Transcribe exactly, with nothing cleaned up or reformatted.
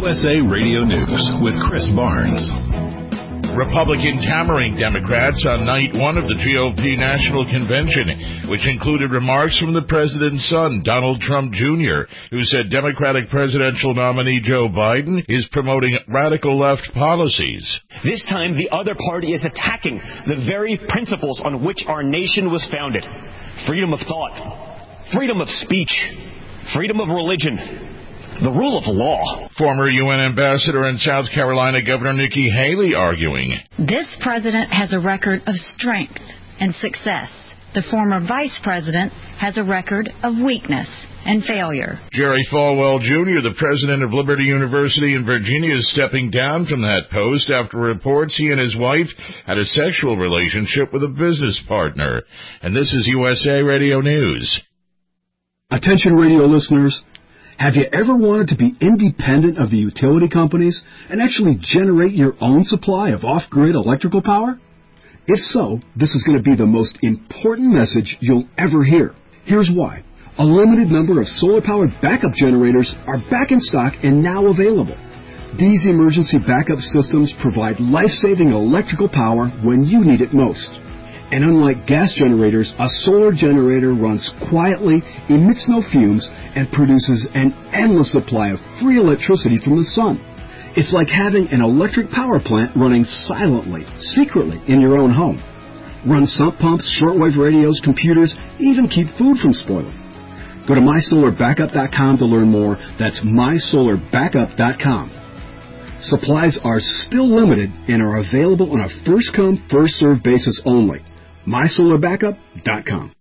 U S A Radio News with Chris Barnes. Republicans hammering Democrats on night one of the G O P National Convention, which included remarks from the president's son, Donald Trump Junior, who said Democratic presidential nominee Joe Biden is promoting radical left policies. This time, the other party is attacking the very principles on which our nation was founded. Freedom of thought, freedom of speech, freedom of religion, the rule of law. Former U N ambassador and South Carolina Governor Nikki Haley arguing, this president has a record of strength and success. The former vice president has a record of weakness and failure. Jerry Falwell Junior, the president of Liberty University in Virginia, is stepping down from that post after reports he and his wife had a sexual relationship with a business partner. And this is U S A Radio News. Attention radio listeners. Have you ever wanted to be independent of the utility companies and actually generate your own supply of off-grid electrical power? If so, this is going to be the most important message you'll ever hear. Here's why. A limited number of solar-powered backup generators are back in stock and now available. These emergency backup systems provide life-saving electrical power when you need it most. And unlike gas generators, a solar generator runs quietly, emits no fumes, and produces an endless supply of free electricity from the sun. It's like having an electric power plant running silently, secretly in your own home. Run sump pumps, shortwave radios, computers, even keep food from spoiling. Go to my solar backup dot com to learn more. That's my solar backup dot com. Supplies are still limited and are available on a first-come, first-served basis only. my solar backup dot com.